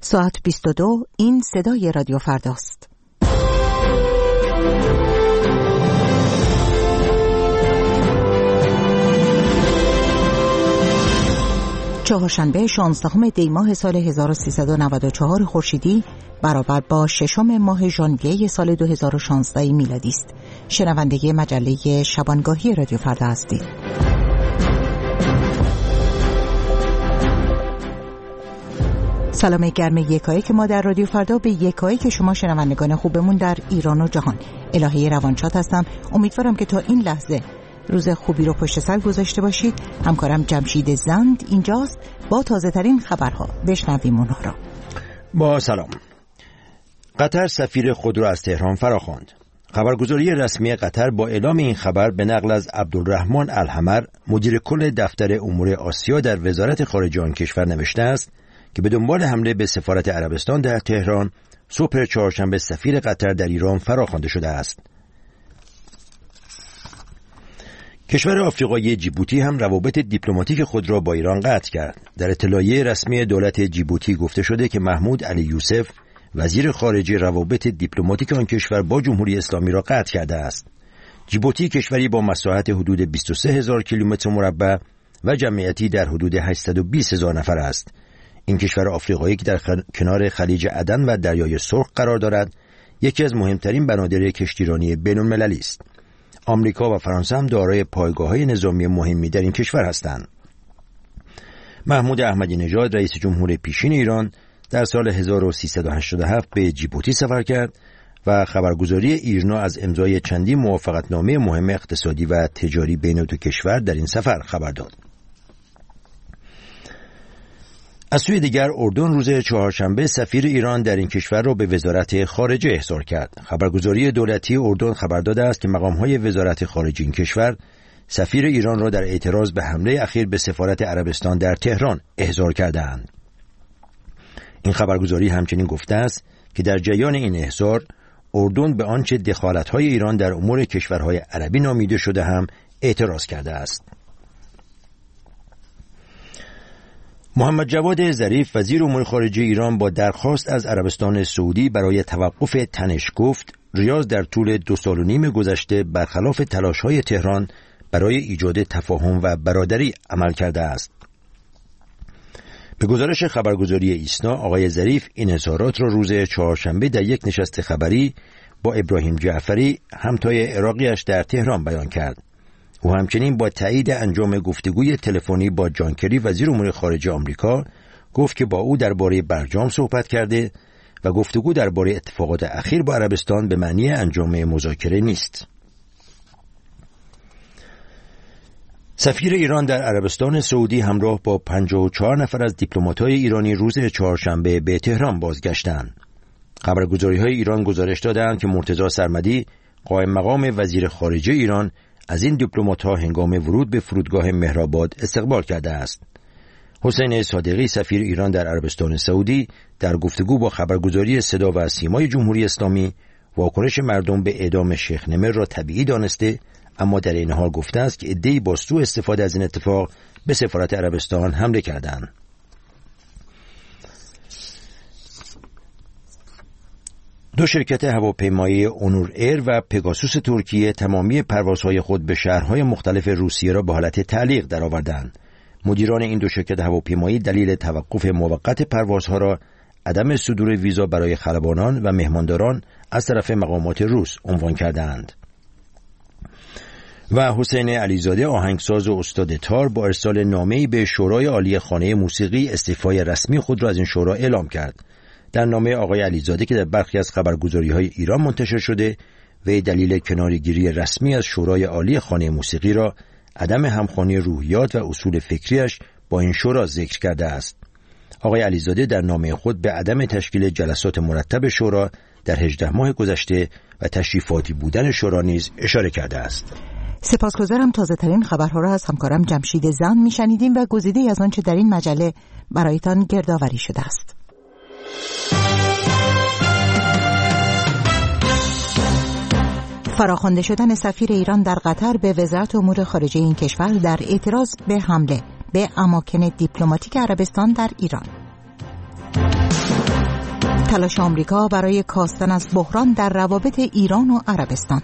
ساعت 22 این صدای رادیو فرداست. چهارشنبه 16 دی ماه سال 1394 خورشیدی برابر با 6 ماه ژانویه سال 2016 میلادی است. شنونده مجله شبانگاهی رادیو فردا هستید. سلام گرم یکایک ما در رادیو فردا به یکایک شما شنوندگان خوبمون در ایران و جهان. الهه روانشاد هستم. امیدوارم که تا این لحظه روز خوبی رو پشت سر گذاشته باشید. همکارم جمشید زند اینجاست با تازه ترین خبرها. بشنویم اونها را. با سلام. قطر سفیر خود را از تهران فراخواند. خبرگزاری رسمی قطر با اعلام این خبر به نقل از عبدالرحمن الحمر مدیر کل دفتر امور آسیا در وزارت خارجه آن کشور نوشته است که به دنبال حمله به سفارت عربستان در تهران صبح چهارشنبه سفیر قطر در ایران فراخوانده شده است. کشور آفریقایی جیبوتی هم روابط دیپلماتیک خود را با ایران قطع کرد. در اطلاعیه رسمی دولت جیبوتی گفته شده که محمود علی یوسف وزیر خارجه روابط دیپلماتیک آن کشور با جمهوری اسلامی را قطع کرده است. جیبوتی کشوری با مساحت حدود 23,000 کیلومتر مربع و جمعیتی در حدود 820,000 نفر است. این کشور آفریقایی که در کنار خلیج عدن و دریای سرخ قرار دارد، یکی از مهمترین بنادر کشتیرانی بین‌المللی است. آمریکا و فرانسه هم دارای پایگاه‌های نظامی مهمی در این کشور هستند. محمود احمدی نژاد رئیس جمهور پیشین ایران در سال 1387 به جیبوتی سفر کرد و خبرگزاری ایرنا از امضای چندین موافقتنامه مهم اقتصادی و تجاری بین دو کشور در این سفر خبر داد. از سوی دیگر اردن روز چهارشنبه سفیر ایران در این کشور را به وزارت خارجه احضار کرد. خبرگزاری دولتی اردن خبر داده است که مقام‌های وزارت خارجه این کشور سفیر ایران را در اعتراض به حمله اخیر به سفارت عربستان در تهران احضار کرده‌اند. این خبرگزاری همچنین گفته است که در جریان این احضار اردن به آنچه دخالت‌های ایران در امور کشورهای عربی نامیده شده هم اعتراض کرده است. محمد جواد ظریف وزیر امور خارجه ایران با درخواست از عربستان سعودی برای توقف تنش گفت ریاض در طول 2.5 سال گذشته برخلاف تلاش‌های تهران برای ایجاد تفاهم و برادری عمل کرده است. به گزارش خبرگزاری ایسنا آقای ظریف این اظهارات را روز چهارشنبه در یک نشست خبری با ابراهیم جعفری همتای عراقیش در تهران بیان کرد. او همچنین با تایید انجام گفتگوی تلفنی با جان کری وزیر امور خارجه آمریکا گفت که با او درباره برجام صحبت کرده و گفتگو درباره اتفاقات اخیر با عربستان به معنی انجام مذاکره نیست. سفیر ایران در عربستان سعودی همراه با 54 نفر از دیپلمات‌های ایرانی روز چهارشنبه به تهران بازگشتند. خبرگزاری‌های ایران گزارش دادند که مرتضی سرمدی قائم مقام وزیر خارجه ایران از این دیپلمات‌ها هنگام ورود به فرودگاه مهرآباد استقبال کرده است. حسین صادقی سفیر ایران در عربستان سعودی در گفتگو با خبرگزاری صدا و سیمای جمهوری اسلامی واکنش مردم به اعدام شیخ نمر را طبیعی دانسته، اما در این حال گفته است که عده‌ای با سوء استفاده از این اتفاق به سفارت عربستان حمله کردند. دو شرکت هواپیمایی اونور ایر و پگاسوس ترکیه تمامی پروازهای خود به شهرهای مختلف روسیه را به حالت تعلیق درآوردند. مدیران این دو شرکت هواپیمایی دلیل توقف موقت پروازها را عدم صدور ویزا برای خلبانان و مهمانداران از طرف مقامات روس عنوان کردند. و حسین علیزاده آهنگساز و استاد تار با ارسال نامه‌ای به شورای عالی خانه موسیقی استعفای رسمی خود را از این شورا اعلام کرد. در نامه آقای علیزاده که در برخی از خبرگزاری‌های ایران منتشر شده، وی دلیل کناره‌گیری رسمی از شورای عالی خانه موسیقی را عدم همخوانی روحیات و اصول فکریش با این شورا ذکر کرده است. آقای علیزاده در نامه خود به عدم تشکیل جلسات مرتب شورا در 18 ماه گذشته و تشریفاتی بودن شورا نیز اشاره کرده است. سپاسگزارم. تازه ترین خبرها را از همکارم جمشید زند میشنیدیم و گزیده‌ای از آنچه در این مجله برایتان گردآوری شده است. فراخوانده شدن سفیر ایران در قطر به وزارت امور خارجه این کشور در اعتراض به حمله به اماکن دیپلماتیک عربستان در ایران. تلاش آمریکا برای کاستن از بحران در روابط ایران و عربستان.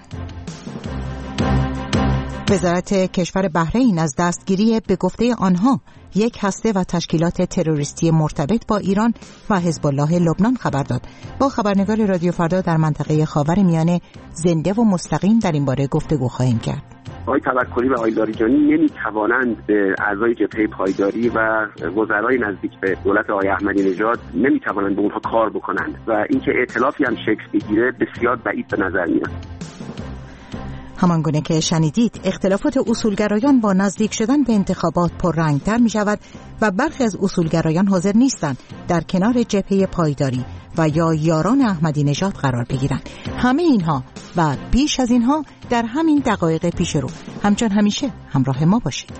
وزارت کشور بحرین از دستگیری به گفته آنها یک هسته و تشکیلات تروریستی مرتبط با ایران و حزب الله لبنان خبر داد. با خبرنگار رادیو فردا در منطقه خاورمیانه زنده و مستقیم در این باره گفتگو خواهیم کرد. آقای توکلی و آقای لاریجانی نمیتوانند به اعضای جبهه پایداری و وزرای نزدیک به دولت آقای احمدی نژاد نمیتوانند به اونها کار بکنند و اینکه ائتلافی هم شکل بگیره بسیار بعید به نظر میاد. همانگونه که شنیدید اختلافات اصولگرایان با نزدیک شدن به انتخابات پررنگتر می شود و برخی از اصولگرایان حاضر نیستند در کنار جبهه پایداری و یا یاران احمدی نژاد قرار بگیرند. همه اینها و بیش از اینها در همین دقایق پیش رو. همچون همیشه همراه ما باشید.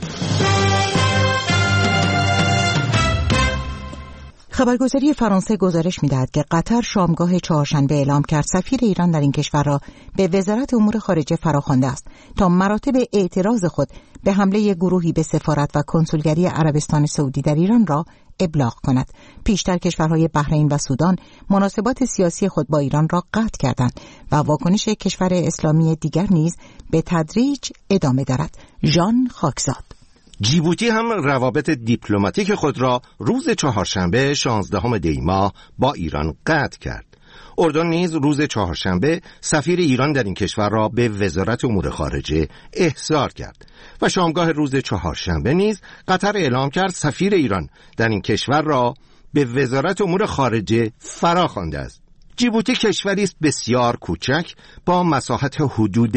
خبرگزاری فرانسه گزارش می‌دهد که قطر شامگاه چهارشنبه اعلام کرد سفیر ایران در این کشور را به وزارت امور خارجه فراخوانده است تا مراتب اعتراض خود به حمله گروهی به سفارت و کنسولگری عربستان سعودی در ایران را ابلاغ کند. پیشتر کشورهای بحرین و سودان مناسبات سیاسی خود با ایران را قطع کردند و واکنش کشور اسلامی دیگر نیز به تدریج ادامه دارد. ژان خاکزاد. جیبوتی هم روابط دیپلماتیک خود را روز چهارشنبه 16 دی ماه با ایران قطع کرد. اردن نیز روز چهارشنبه سفیر ایران در این کشور را به وزارت امور خارجه احضار کرد و شامگاه روز چهارشنبه نیز قطر اعلام کرد سفیر ایران در این کشور را به وزارت امور خارجه فراخوانده است. جیبوتی کشوری است بسیار کوچک با مساحت حدود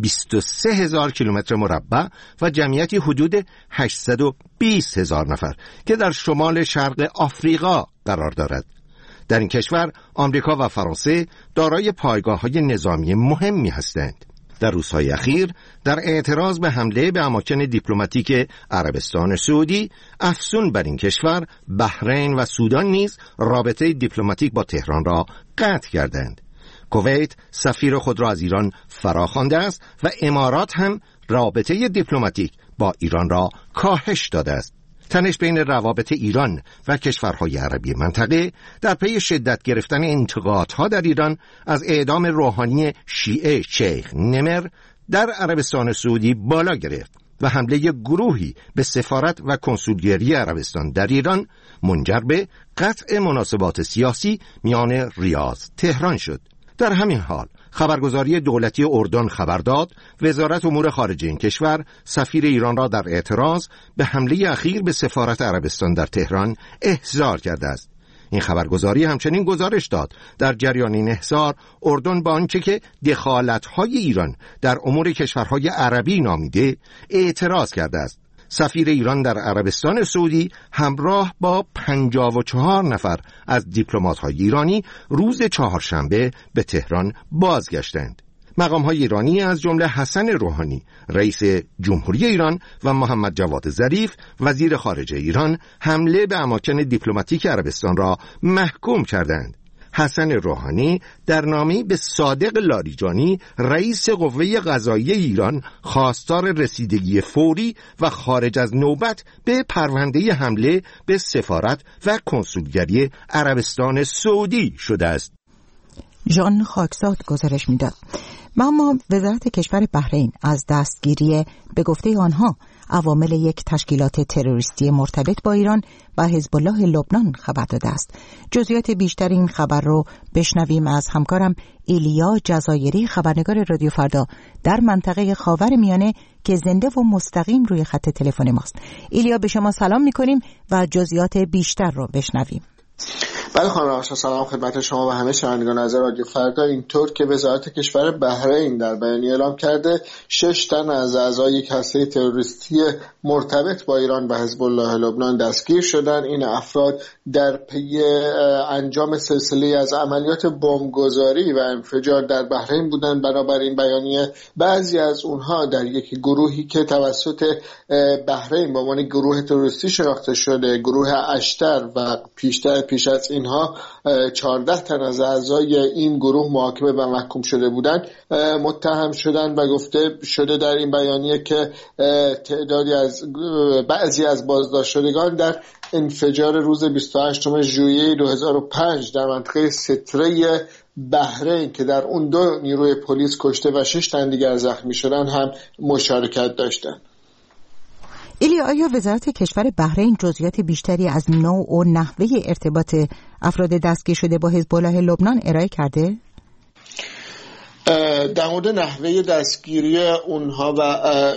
23,000 کیلومتر مربع و جمعیتی حدود 820,000 نفر که در شمال شرق آفریقا قرار دارد. در این کشور آمریکا و فرانسه دارای پایگاه‌های نظامی مهمی هستند. در روزهای اخیر در اعتراض به حمله به اماکن دیپلماتیک عربستان سعودی، افسون بر این کشور، بحرین و سودان نیز رابطه دیپلماتیک با تهران را قطع کردند. کویت سفیر خود را از ایران فراخوانده است و امارات هم رابطه دیپلماتیک با ایران را کاهش داده است. تنش بین روابط ایران و کشورهای عربی منطقه در پی شدت گرفتن انتقادها در ایران از اعدام روحانی شیعه شیخ نمر در عربستان سعودی بالا گرفت و حمله گروهی به سفارت و کنسولگری عربستان در ایران منجر به قطع مناسبات سیاسی میان ریاض تهران شد. در همین حال خبرگزاری دولتی اردن خبر داد وزارت امور خارجه این کشور سفیر ایران را در اعتراض به حمله اخیر به سفارت عربستان در تهران احضار کرده است. این خبرگزاری همچنین گزارش داد در جریان این احضار اردن با آنچه که دخالت‌های ایران در امور کشورهای عربی نامیده اعتراض کرده است. سفیر ایران در عربستان سعودی همراه با 54 نفر از دیپلمات‌های ایرانی روز چهارشنبه به تهران بازگشتند. مقام‌های ایرانی از جمله حسن روحانی رئیس جمهوری ایران و محمد جواد ظریف وزیر خارجه ایران حمله به اماکن دیپلماتیک عربستان را محکوم کردند. حسن روحانی در نامه‌ای به صادق لاریجانی رئیس قوه قضاییه ایران خواستار رسیدگی فوری و خارج از نوبت به پرونده حمله به سفارت و کنسولگری عربستان سعودی شده است. ژان خاکزاد گزارش می‌داد. اما وزارت کشور بحرین از دستگیری به گفته آنها عوامل یک تشکیلات تروریستی مرتبط با ایران و حزب الله لبنان خبر داده است. جزئیات بیشتر این خبر رو بشنویم از همکارم ایلیا جزایری خبرنگار رادیو فردا در منطقه خاورمیانه که زنده و مستقیم روی خط تلفن ماست. ایلیا به شما سلام می‌کنیم و جزئیات بیشتر رو بشنویم. بله خانم آشنا، سلام خدمت شما و همه شنوندگان از رادیو فردا. اینطور که وزارت کشور بحرین در بیانیه اعلام کرده 6 تن از اعضای یک هسته تروریستی مرتبط با ایران و حزب الله لبنان دستگیر شدند. این افراد در پی انجام سلسله از عملیات بمبگذاری و انفجار در بحرین بودند. بنابراین بیانیه بعضی از اونها در یک گروهی که توسط بحرین به عنوان گروه تروریستی شناخته شده، گروه اشتر، و پیش از اینها 14 تن از اعضای این گروه محاکمه و محکوم شده بودند، متهم شدند و گفته شده در این بیانیه که بعضی از بازداشت شدگان در انفجار روز 28 ژوئیه 2005 در منطقه ستره بحرین که در اون 2 نیروی پلیس کشته و 6 تن دیگر زخمی شدن هم مشارکت داشتند. ایلیا، آیا وزارت کشور بحرین جزئیات بیشتری از نوع و نحوه ارتباط افراد دستگیر شده با حزب الله لبنان ارائه کرده؟ در مورد نحوه دستگیری اونها و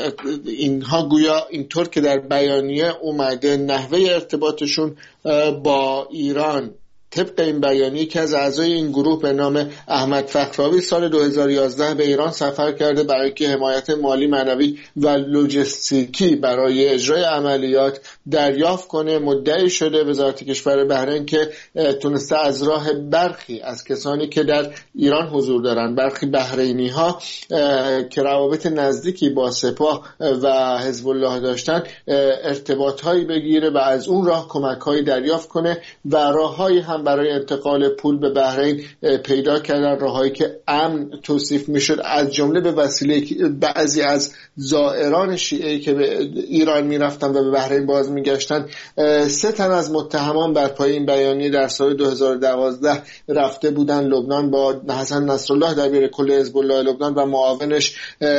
اینها گویا اینطور که در بیانیه اومده نحوه ارتباطشون با ایران طبق این بیانیه که از اعضای این گروه به نام احمد فخراوی سال 2011 به ایران سفر کرده برای که حمایت مالی، معنوی و لوجستیکی برای اجرای عملیات دریافت کنه. مدعی شده وزارت کشور بحرین که تونسته از راه برخی از کسانی که در ایران حضور دارن، برخی بحرینی ها که روابط نزدیکی با سپاه و حزب الله داشتن، ارتباط هایی بگیره و از اون راه کمک هایی دریافت کنه و راههایی هم برای انتقال پول به بحرین پیدا کردن، راههایی که امن توصیف میشد، از جمله به وسیله بعضی از زائران شیعه‌ای که به ایران میرفتن و به بحرین باز میگشتن. 3 تن از متهمان بر پای این بیانیه در سال 2012 رفته بودن لبنان با حسن نصرالله دبیر کل حزب الله لبنان و معاونش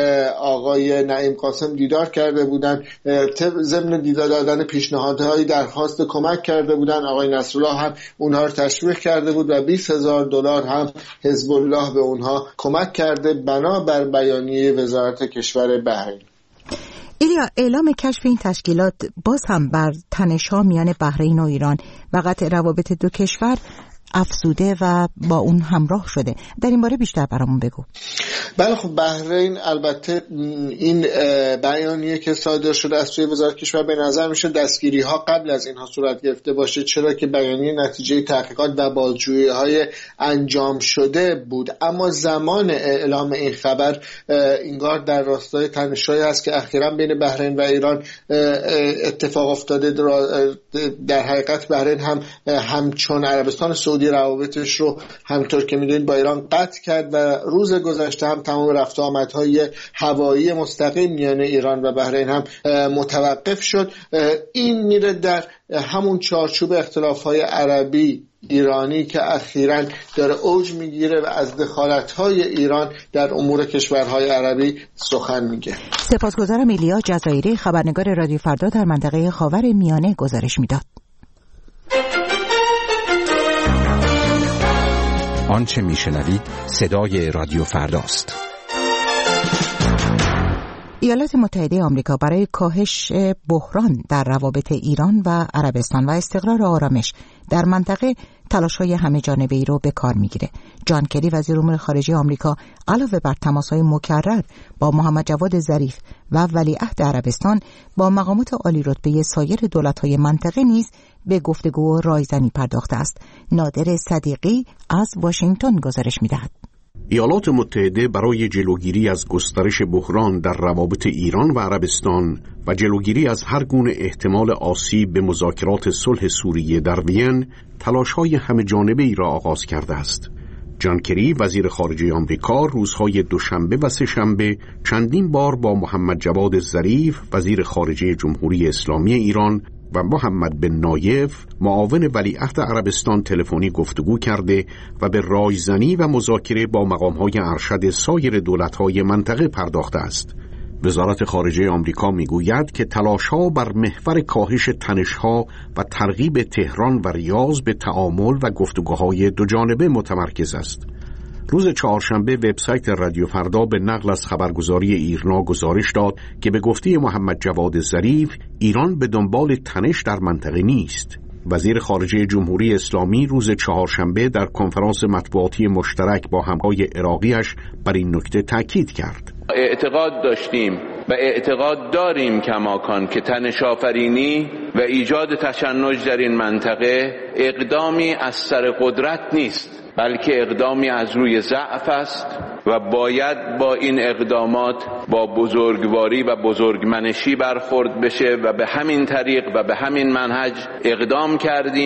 آقای نعیم قاسم دیدار کرده بودن. ضمن دیدار دادن پیشنهادهای درخواست کمک کرده بودن. آقای نصرالله هم اونها تشویق کرده بود و $20,000 هم حزب الله به اونها کمک کرده بنابر بیانیه وزارت کشور بحرین. ایلیا، اعلام کشف این تشکیلات باز هم بر تنش‌ها میان بحرین و ایران و قطع روابط 2 کشور افزوده و با اون همراه شده. در این باره بیشتر برامون بگو. بله، خب بحرین البته این بیانیه که صادر شده از سوی وزارت کشور به نظر میشه دستگیری ها قبل از اینها صورت گرفته باشه، چرا که بیانیه نتیجه تحقیقات و بازجویی های انجام شده بود. اما زمان اعلام این خبر انگار در راستای تنش‌هایی است که اخیراً بین بحرین و ایران اتفاق افتاده. در حقیقت بحرین هم همچون عربستان سعودی روابطش رو همطور که میدونید با ایران قطع کرد و روز گذشته هم تمام رفت و آمدهای هوایی مستقیم میان ایران و بحرین هم متوقف شد. این میره در همون چارچوب اختلافهای عربی ایرانی که اخیراً داره اوج میگیره و از دخالت‌های ایران در امور کشورهای عربی سخن میگه. سپاسگزارم. ایلیا جزایری، خبرنگار رادیو فردا در منطقه خاور میانه گزارش میداد. آنچه میشنوید صدای رادیو فرداست. ایالات متحده آمریکا برای کاهش بحران در روابط ایران و عربستان و استقرار آرامش در منطقه تلاش‌های همه‌جانبه‌ای رو به کار می‌گیره. جان کری وزیر امور خارجه آمریکا علاوه بر تماس‌های مکرر با محمد جواد ظریف و ولیعهد عربستان با مقامات عالی رتبه سایر دولت‌های منطقه نیز به گفتگو و رایزنی پرداخته است. نادر صدیقی از واشنگتن گزارش می‌دهد. ایالات متحده برای جلوگیری از گسترش بحران در روابط ایران و عربستان و جلوگیری از هر گونه احتمال آسیب به مذاکرات صلح سوریه در وین تلاش‌های همه‌جانبه‌ای را آغاز کرده است. جان کری وزیر خارجه آمریکا روزهای دوشنبه و سه‌شنبه چندین بار با محمد جواد ظریف وزیر خارجه جمهوری اسلامی ایران و محمد بن نایف معاون ولیعهد عربستان تلفنی گفتگو کرده و به رایزنی و مذاکره با مقام‌های ارشد سایر دولت‌های منطقه پرداخته است. وزارت خارجه آمریکا میگوید که تلاش‌ها بر محور کاهش تنش‌ها و ترغیب تهران و ریاض به تعامل و گفتگوهای دوجانبه متمرکز است. روز چهارشنبه وبسایت رادیو فردا به نقل از خبرگزاری ایرنا گزارش داد که به گفته محمد جواد ظریف ایران به دنبال تنش در منطقه نیست. وزیر خارجه جمهوری اسلامی روز چهارشنبه در کنفرانس مطبوعاتی مشترک با همکاران عراقیش بر این نکته تاکید کرد. اعتقاد داشتیم و اعتقاد داریم کماکان که تنش آفرینی و ایجاد تشنج در این منطقه اقدامی از سر قدرت نیست، بلکه اقدامی از روی ضعف است و باید با این اقدامات با بزرگواری و بزرگمنشی برخورد بشه و به همین طریق و به همین منهج اقدام کردیم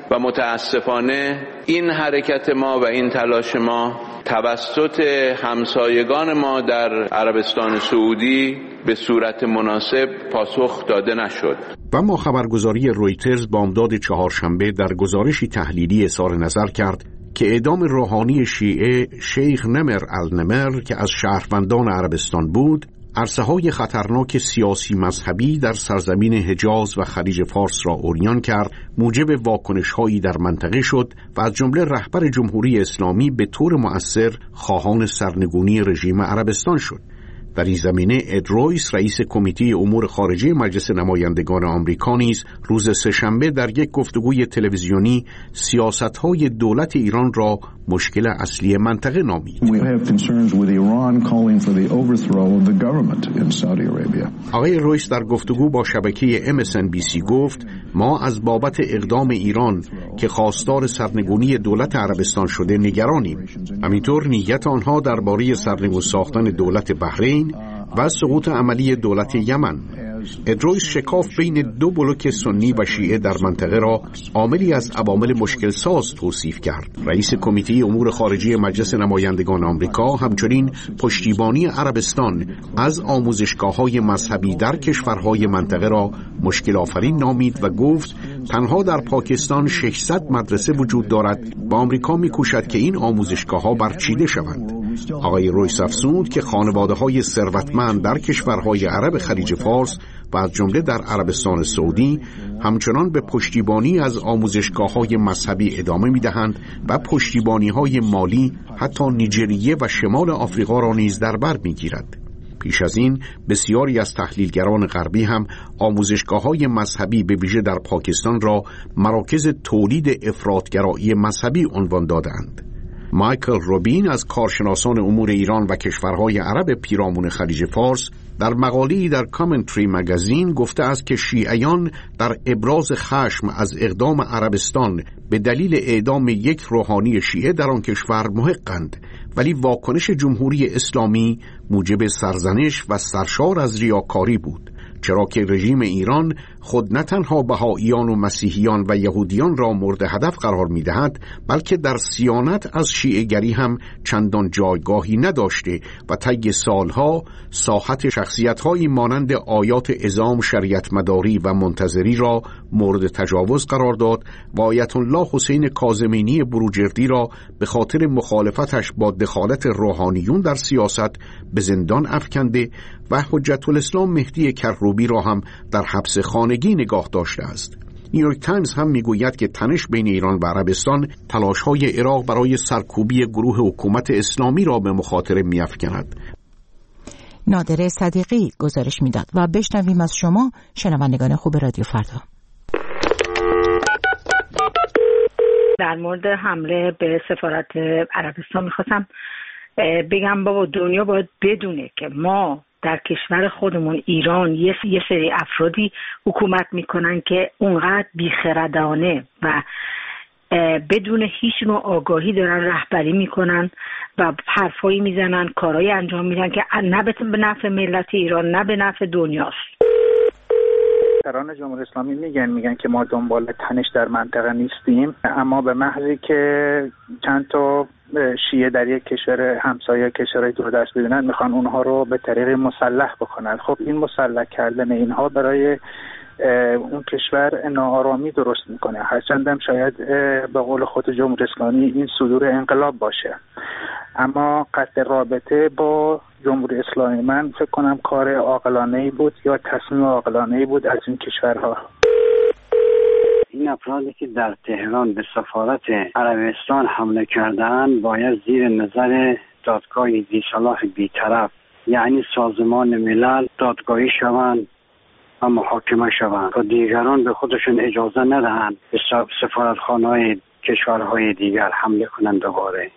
و متاسفانه این حرکت ما و این تلاش ما توسط همسایگان ما در عربستان سعودی به صورت مناسب پاسخ داده نشد. و ما خبرگزاری رویترز بامداد چهارشنبه در گزارشی تحلیلی اظهار نظر کرد که اعدام روحانی شیعه شیخ نمر النمر که از شهروندان عربستان بود، عرصه‌های خطرناک سیاسی مذهبی در سرزمین حجاز و خلیج فارس را عریان کرد، موجب واکنش‌هایی در منطقه شد و از جمله رهبر جمهوری اسلامی به طور مؤثر خواهان سرنگونی رژیم عربستان شد. در این زمینه اد رویس رئیس کمیته امور خارجه مجلس نمایندگان آمریکا نیز روز سه‌شنبه در یک گفتگوی تلویزیونی سیاست‌های دولت ایران را مشکل اصلی منطقه نامید. آقای رویس در گفتگو با شبکه MSNBC گفت ما از بابت اقدام ایران که خواستار سرنگونی دولت عربستان شده نگرانیم. همینطور نیت آنها درباره سرنگون ساختن دولت بحرین و سقوط عملی دولت یمن. ادرویس شکاف بین دو بلوک سنی و شیعه در منطقه را عاملی از عوامل مشکل ساز توصیف کرد. رئیس کمیته امور خارجه مجلس نمایندگان آمریکا همچنین پشتیبانی عربستان از آموزشگاه‌های مذهبی در کشورهای منطقه را مشکل آفرین نامید و گفت تنها در پاکستان 600 مدرسه وجود دارد و آمریکا می‌کوشد که این آموزشگاه‌ها برچیده شوند. آقای رویس افزود که خانواده‌های ثروتمند در کشورهای عرب خلیج فارس و از جمله در عربستان سعودی همچنان به پشتیبانی از آموزشگاه‌های مذهبی ادامه می‌دهند و پشتیبانی‌های مالی حتی نیجریه و شمال آفریقا را نیز در بر می‌گیرد. پیش از این بسیاری از تحلیلگران غربی هم آموزشگاه‌های مذهبی به ویژه در پاکستان را مراکز تولید افراط‌گرایی مذهبی عنوان دادند. مایکل روبین از کارشناسان امور ایران و کشورهای عرب پیرامون خلیج فارس در مقاله‌ای در کامنتری مگزین گفته است که شیعیان در ابراز خشم از اقدام عربستان به دلیل اعدام یک روحانی شیعه در آن کشور محقند، ولی واکنش جمهوری اسلامی موجب سرزنش و سرشار از ریاکاری بود، چرا که رژیم ایران خود نه تنها بهائیان و مسیحیان و یهودیان را مورد هدف قرار می‌دهد، بلکه در صیانت از شیعه‌گری هم چندان جایگاهی نداشته و طی سالها ساحت شخصیت‌هایی مانند آیات عظام شریعت مداری و منتظری را مورد تجاوز قرار داد و آیت الله حسین کاظمینی بروجردی را به خاطر مخالفتش با دخالت روحانیون در سیاست به زندان افکنده و حجت الاسلام مهدی کروبی را هم در حبس خانگی نگاه داشته است. نیویورک تایمز هم میگوید که تنش بین ایران و عربستان تلاش‌های عراق برای سرکوبی گروه حکومت اسلامی را به مخاطره می‌افکند. نادر صدیقی گزارش میداد و بشنویم از شما شنوندگان خوب رادیو فردا. در مورد حمله به سفارت عربستان میخواستم بگم بابا دنیا باید بدونه که ما در کشور خودمون ایران یه سری افرادی حکومت میکنن که اونقدر بیخردانه و بدون هیچ نوع آگاهی دارن رهبری میکنن و حرفایی میزنن، کارهایی انجام میدن که نه به نفع ملت ایران نه به نفع دنیاست. سران جمهوری اسلامی میگن که ما دنبال تنش در منطقه نیستیم، اما به محضی که چند تا شیعه در یک کشور همسایه کشورهای دوردست ببینن میخوان اونها رو به طریق مسلح بکنن. خب این مسلح کردن اینها برای اون کشور ناآرامی درست میکنه، هرچندم شاید به قول خود جمهوری اسلامی این صدور انقلاب باشه، اما قطع رابطه با جمهوری اسلامی من فکر کنم کار عاقلانه‌ای بود یا تصمیم عاقلانه‌ای بود از این کشورها. این افرادی که در تهران به سفارت عربستان حمله کردن باید زیر نظر دادگاه ذی‌صلاح بی‌طرف یعنی سازمان ملل دادگاهی شوند و محاکمه شوند تا دیگران به خودشون اجازه ندهند به سفارتخانه‌های کشورهای دیگر حمله کنند. دوباره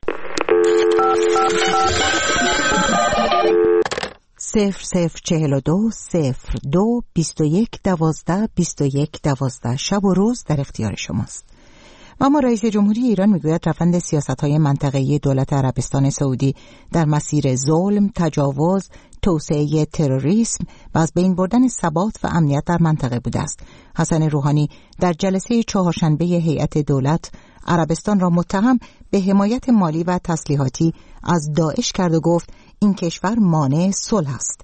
0042 02 21 12 21 12 شب و روز در اختیار شماست و اما رئیس جمهوری ایران میگوید روند سیاست‌های منطقه‌ای دولت عربستان سعودی در مسیر ظلم، تجاوز، توسعه تروریسم و از بین بردن ثبات و امنیت در منطقه بوده است. حسن روحانی در جلسه چهارشنبه هیئت دولت عربستان را متهم به حمایت مالی و تسلیحاتی از داعش کرد و گفت این کشور مانع صلح است.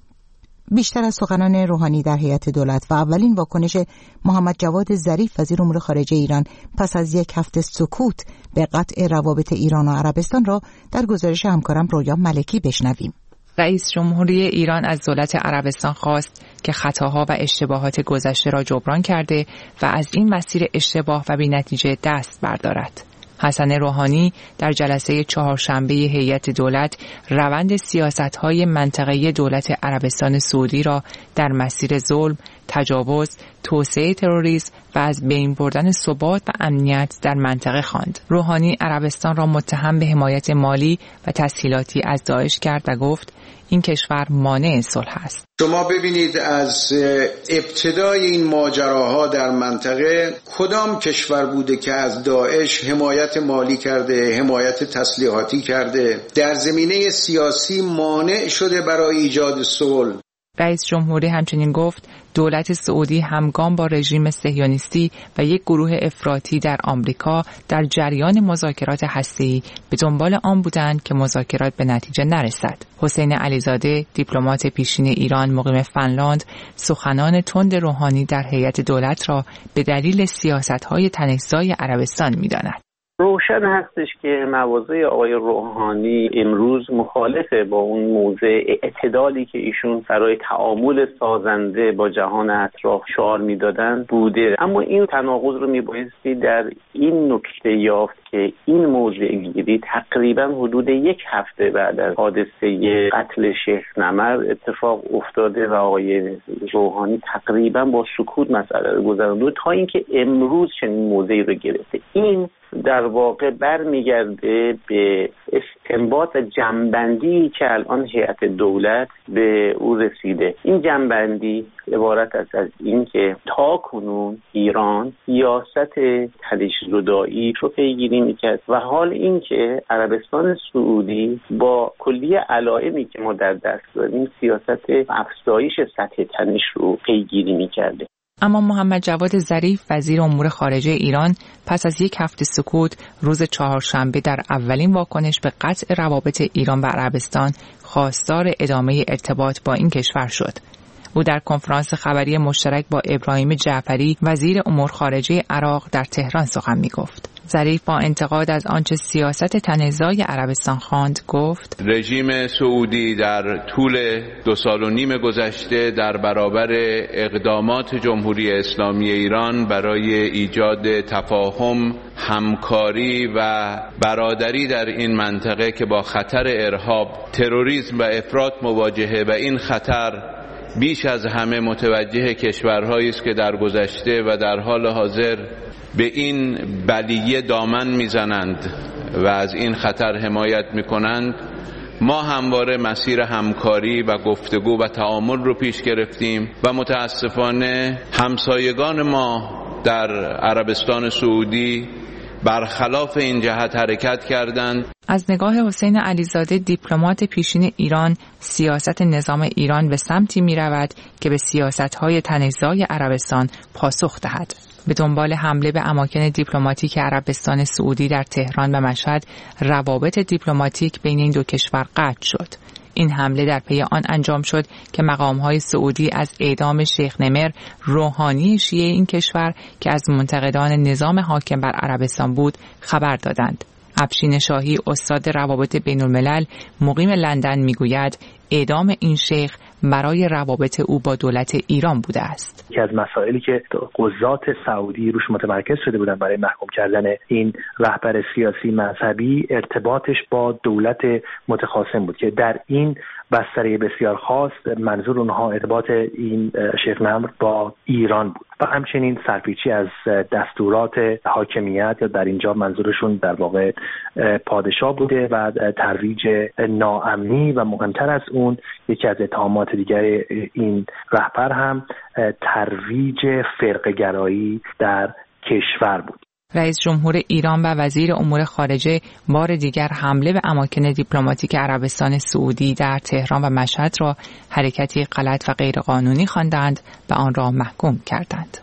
بیشتر از سخنان روحانی در هیئت دولت و اولین واکنش محمد جواد ظریف وزیر امور خارجه ایران پس از یک هفته سکوت به قطع روابط ایران و عربستان را در گزارش همکارم رویا ملکی بشنویم. رئیس جمهوری ایران از دولت عربستان خواست که خطاها و اشتباهات گذشته را جبران کرده و از این مسیر اشتباه و بی‌نتیجه دست بردارد. حسن روحانی در جلسه چهارشنبه هیئت دولت روند سیاست‌های منطقه‌ای دولت عربستان سعودی را در مسیر ظلم، تجاوز، توسعه تروریسم و از بین بردن ثبات و امنیت در منطقه خواند. روحانی عربستان را متهم به حمایت مالی و تسهیلاتی از داعش کرد و گفت این کشور مانع صلح است. شما ببینید از ابتدای این ماجراها در منطقه کدام کشور بوده که از داعش حمایت مالی کرده، حمایت تسلیحاتی کرده، در زمینه سیاسی مانع شده برای ایجاد صلح. رئیس جمهوری همچنین گفت دولت سعودی همگام با رژیم صهیونیستی و یک گروه افراطی در آمریکا در جریان مذاکرات هسته‌ای به دنبال آن بودند که مذاکرات به نتیجه نرسد. حسین علیزاده، دیپلمات پیشین ایران مقیم فنلاند، سخنان تند روحانی در هیئت دولت را به دلیل سیاست‌های تنش‌زای عربستان می‌داند. روشن هستش که مواضع آقای روحانی امروز مخالفه با اون موضع اعتدالی که ایشون برای تعامل سازنده با جهان اطراف شعار میدادن بوده، اما این تناقض رو میبایستی در این نکته یافت که این موضع گیری تقریبا حدود یک هفته بعد از حادثه قتل شیخ نمر اتفاق افتاده و آقای روحانی تقریبا با سکوت مسئله رو گذرانده تا اینکه امروز چنین موضعی رو گرفته. این در واقع برمیگرده به استنباط و جمع‌بندی که الان هیئت دولت به او رسیده. این جمع‌بندی عبارت است از این که تا کنون ایران سیاست تنش‌زدایی رو پیگیری میکرد و حال این که عربستان سعودی با کلیه علائمی که ما در دست داریم سیاست افزایش سطح تنش رو پیگیری میکرده. اما محمد جواد ظریف وزیر امور خارجه ایران پس از یک هفته سکوت روز چهارشنبه در اولین واکنش به قطع روابط ایران و عربستان خواستار ادامه ارتباط با این کشور شد. او در کنفرانس خبری مشترک با ابراهیم جعفری وزیر امور خارجه عراق در تهران سخن می‌گفت. ظریف با انتقاد از آنچه سیاست تنش‌زای عربستان خواند گفت رژیم سعودی در طول 2.5 سال گذشته در برابر اقدامات جمهوری اسلامی ایران برای ایجاد تفاهم، همکاری و برادری در این منطقه که با خطر ارهاب، تروریسم و افراط مواجهه و این خطر بیش از همه متوجه کشورهایی است که در گذشته و در حال حاضر به این بلیه دامن میزنند و از این خطر حمایت میکنند. ما همواره مسیر همکاری و گفتگو و تعامل رو پیش گرفتیم و متاسفانه همسایگان ما در عربستان سعودی برخلاف این جهت حرکت کردند. از نگاه حسین علیزاده دیپلمات پیشین ایران، سیاست نظام ایران به سمتی می رود که به سیاست‌های تنش‌زای عربستان پاسخ دهد. به دنبال حمله به اماکن دیپلماتیک عربستان سعودی در تهران و مشهد، روابط دیپلماتیک بین این دو کشور قطع شد. این حمله در پی آن انجام شد که مقام‌های سعودی از اعدام شیخ نمر، روحانی شیعه این کشور که از منتقدان نظام حاکم بر عربستان بود، خبر دادند. افشین شاهی استاد روابط بین الملل مقیم لندن میگوید اعدام این شیخ برای روابط او با دولت ایران بوده است. یکی از مسائلی که قضات سعودی روش متمرکز شده بودن برای محکوم کردن این رهبر سیاسی مذهبی ارتباطش با دولت متخاصم بود که در این بستره بسیار خاص منظور اونها ارتباط این شیخ نمر با ایران بود و همچنین سرپیچی از دستورات حاکمیت یا در اینجا منظورشون در واقع پادشاه بوده و ترویج ناامنی و مهمتر از اون یکی از اتهامات دیگر این رهبر هم ترویج فرقه‌گرایی در کشور بود. رئیس جمهور ایران و وزیر امور خارجه بار دیگر حمله به اماکن دیپلماتیک عربستان سعودی در تهران و مشهد را حرکتی غلط و غیرقانونی خواندند و آن را محکوم کردند.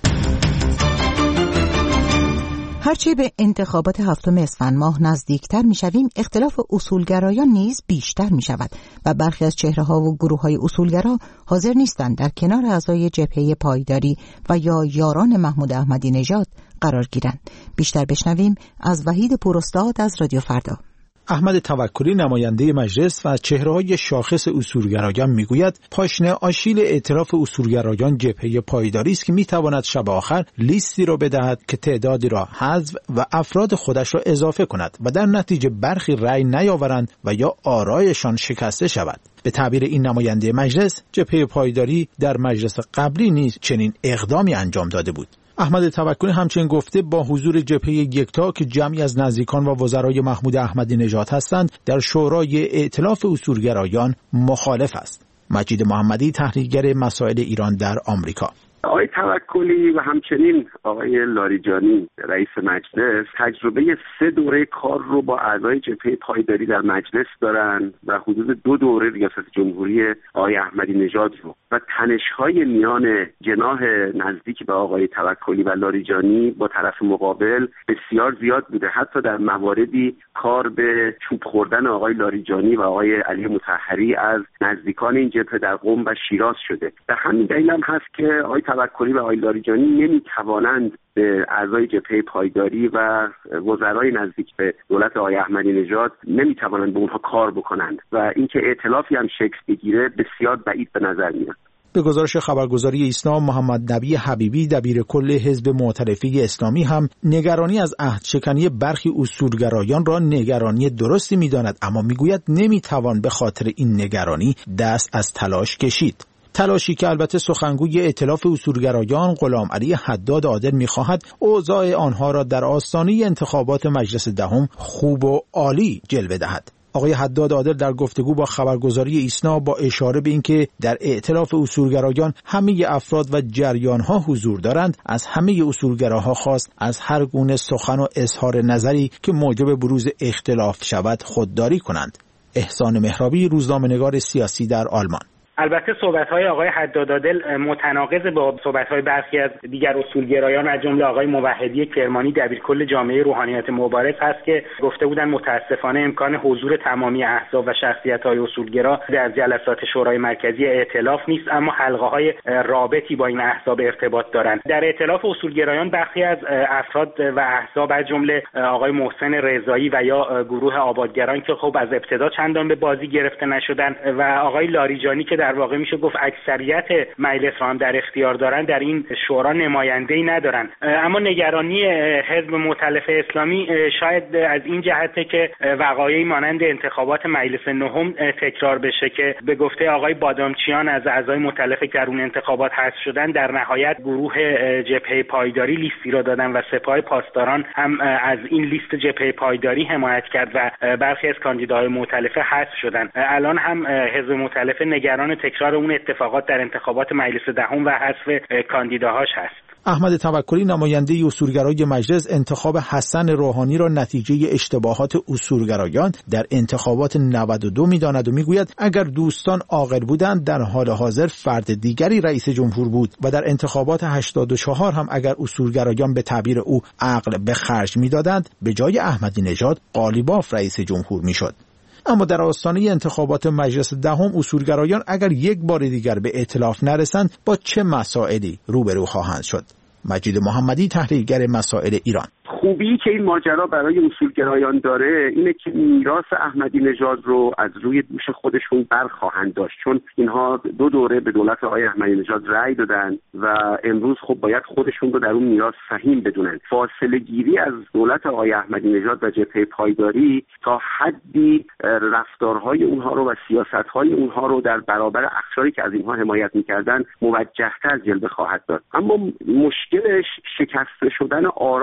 هرچه به انتخابات 7 اسفند ماه نزدیکتر می‌شویم، اختلاف اصولگرایان نیز بیشتر می‌شود و برخی از چهره‌ها و گروه‌های اصولگرا حاضر نیستند در کنار اعضای جبهه پایداری و یا یاران محمود احمدی نژاد قرار گیرند. بیشتر بشنویم از وحید پوراستاد از رادیو فردا. احمد توکلی نماینده مجلس و چهره‌های شاخص اصولگرایان میگوید پاشنه آشیل ائتلاف اصولگرایان جبهه پایداری است که میتواند شب آخر لیستی را بدهد که تعدادی را حذف و افراد خودش را اضافه کند و در نتیجه برخی رأی نیاورند و یا آرایشان شکسته شود. به تعبیر این نماینده مجلس، جبهه پایداری در مجلس قبلی نیز چنین اقدامی انجام داده بود. احمد توکلی همچنین گفته با حضور جبهه یکتا که جمعی از نزدیکان و وزرای محمود احمدی نژاد هستند در شورای ائتلاف اصولگرایان مخالف است. مجید محمدی، تحلیلگر مسائل ایران در آمریکا: آقای توکلی و همچنین آقای لاریجانی رئیس مجلس تجربه 3 دوره کار رو با اعضای جبهه پایداری در مجلس دارن و حدود 2 دوره ریاست جمهوری آقای احمدی نژاد رو و تنش‌های میان جناح نزدیک به آقای توکلی و لاریجانی با طرف مقابل بسیار زیاد بوده. حتی در مواردی کار به چوب خوردن آقای لاریجانی و آقای علی مطهری از نزدیکان این جبهه در قم و شیراز شده. به همین دلیل هم هست که آقای توکلی و آقای لاریجانی نمیتوانند به اعضای جبهه پایداری و وزرای نزدیک به دولت آقای احمدی نژاد نمیتوانند به اونها کار بکنند و اینکه ائتلافی هم شکل بگیره بسیار بعید به نظر میاد. به گزارش خبرگزاری ایسنا، محمد نبی حبیبی دبیر کل حزب معترفه اسلامی هم نگرانی از عهدشکنی برخی اصولگرایان را نگرانی درستی می‌داند، اما میگوید نمیتوان به خاطر این نگرانی دست از تلاش کشید. تلاشی که البته سخنگوی ائتلاف اصولگرایان غلام علی حداد عادل می‌خواهد اوضاع آنها را در آستانه انتخابات مجلس دهم خوب و عالی جلوه دهد. آقای حداد عادل در گفتگو با خبرگزاری ایسنا با اشاره به اینکه در ائتلاف اصولگرایان همه افراد و جریان‌ها حضور دارند، از همه اصولگراها خواست از هر گونه سخن و اظهار نظری که موجب بروز اختلاف شود خودداری کنند. احسان مهرابی، روزنامه‌نگار سیاسی در آلمان: البته صحبت‌های آقای حداد عادل متناقض با صحبت‌های برخی از دیگر اصولگرایان از جمله آقای موحدی کرمانی دبیرکل جامعه روحانیت مبارز هست که گفته بودند متأسفانه امکان حضور تمامی احزاب و شخصیت‌های اصولگرا در جلسات شورای مرکزی ائتلاف نیست، اما حلقه‌های رابطی با این احزاب ارتباط دارند. در ائتلاف اصولگرایان برخی از افراد و احزاب از جمله آقای محسن رضایی و یا گروه آبادگران که خب از ابتدا چندان به بازی گرفته نشدند و آقای لاریجانی که در واقع میشه گفت اکثریت مجلس را هم در اختیار دارن، در این شورا نماینده‌ای ندارن. اما نگرانی حزب مؤتلف اسلامی شاید از این جهته که وقایعی مانند انتخابات مجلس نهم تکرار بشه که به گفته آقای بادامچیان از اعضای مؤتلف که در اون انتخابات حذف شدن، در نهایت گروه جبهه پایداری لیستی را دادن و سپاه پاسداران هم از این لیست جبهه پایداری حمایت کرد و برخی از کاندیداهای مؤتلف حذف شدن. الان هم حزب مؤتلف نگران تکرار اون اتفاقات در انتخابات مجلس دهم و حذف کاندیداهاش هست. احمد توکلی نماینده اصولگرای مجلس انتخاب حسن روحانی را نتیجه اشتباهات اصولگرایان در انتخابات 92 می‌داند و میگوید اگر دوستان عاقل بودند در حال حاضر فرد دیگری رئیس جمهور بود و در انتخابات 84 هم اگر اصولگرایان به تعبیر او عقل به خرج می‌دادند به جای احمدی نژاد قالیباف رئیس جمهور می‌شد. اما در آستانه انتخابات مجلس دهم اصولگرایان اگر یک بار دیگر به ائتلاف نرسند با چه مسائلی روبرو خواهند شد؟ مجید محمدی، تحلیلگر مسائل ایران: خوبی که این ماجرا برای اصولگرایان داره اینه که میراث احمدی نژاد رو از روی دوش خودشون برخواهند داشت، چون اینها 2 دوره به دولت آقای احمدی نژاد رأی دادن و امروز خب باید خودشون رو در اون میراث سهیم بدونن. فاصله گیری از دولت آقای احمدی نژاد و جبهه پایداری تا حدی رفتارهای اونها رو و سیاستهای اونها رو در برابر اقشاری که از اینها حمایت میکردن موجه‌تر جلوه خواهد داد. اما مشکلش شکسته شدن آرای اونها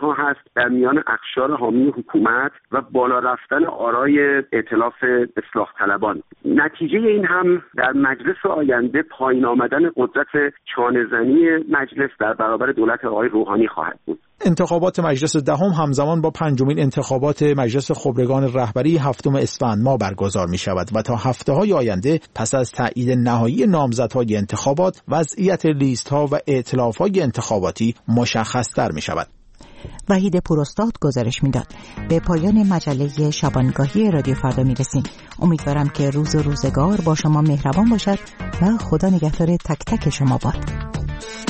ها هست در میان اقشار حامی حکومت و بالا رفتن آرای ائتلاف اصلاح طلبان. نتیجه این هم در مجلس آینده پایین آمدن قدرت چانه‌زنی مجلس در برابر دولت آقای روحانی خواهد بود. انتخابات مجلس دهم همزمان با پنجمین انتخابات مجلس خبرگان رهبری 7 اسفند ماه برگزار می شود و تا هفته‌های آینده پس از تایید نهایی نامزدهای انتخابات وضعیت لیست‌ها و ائتلاف‌های انتخاباتی مشخص‌تر می شود. وحید پوراستاد گزارش میداد. به پایان مجله شبانگاهی رادیو فردا میرسیم. امیدوارم که روز و روزگار با شما مهربان باشد و خدا نگهدار تک تک شما باد.